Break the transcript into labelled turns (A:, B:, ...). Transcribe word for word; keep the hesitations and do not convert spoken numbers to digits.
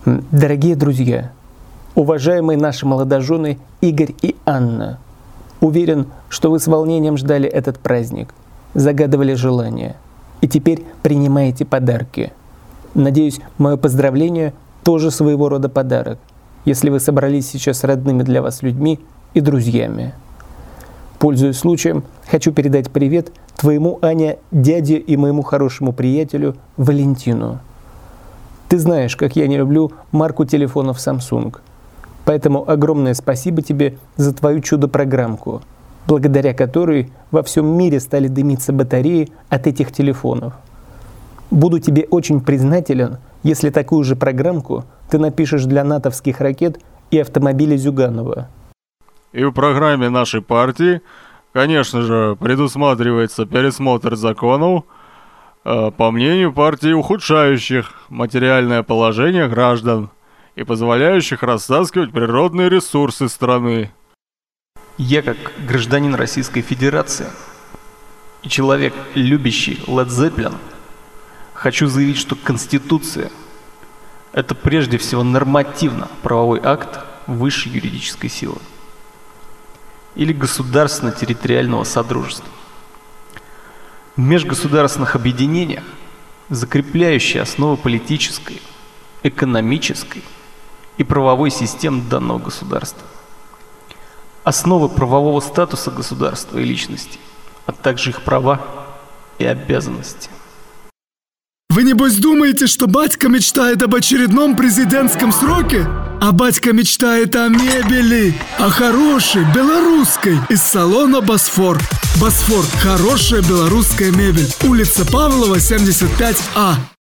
A: Дорогие друзья, уважаемые наши молодожены Игорь и Анна, уверен, что вы с волнением ждали этот праздник, загадывали желания и теперь принимаете подарки. Надеюсь, мое поздравление тоже своего рода подарок, если вы собрались сейчас с родными для вас людьми и друзьями. Пользуясь случаем, хочу передать привет твоему, Аня, дяде и моему хорошему приятелю Валентину. Ты знаешь, как я не люблю марку телефонов Samsung. Поэтому огромное спасибо тебе за твою чудо-программку, благодаря которой во всем мире стали дымиться батареи от этих телефонов. Буду тебе очень признателен, если такую же программку ты напишешь для натовских ракет и автомобилей Зюганова.
B: И в программе нашей партии, конечно же, предусматривается пересмотр законов, по мнению партии, ухудшающих материальное положение граждан и позволяющих растаскивать природные ресурсы страны.
C: Я, как гражданин Российской Федерации и человек, любящий Led Zeppelin, хочу заявить, что Конституция – это прежде всего нормативно-правовой акт высшей юридической силы или государственно-территориального содружества. В межгосударственных объединениях, закрепляющие основы политической, экономической и правовой системы данного государства, основы правового статуса государства и личности, а также их права и обязанности.
D: Вы небось думаете, что батька мечтает об очередном президентском сроке? А батька мечтает о мебели, о хорошей, белорусской, из салона «Босфор». «Босфор» – хорошая белорусская мебель. Улица Павлова, семьдесят пять А.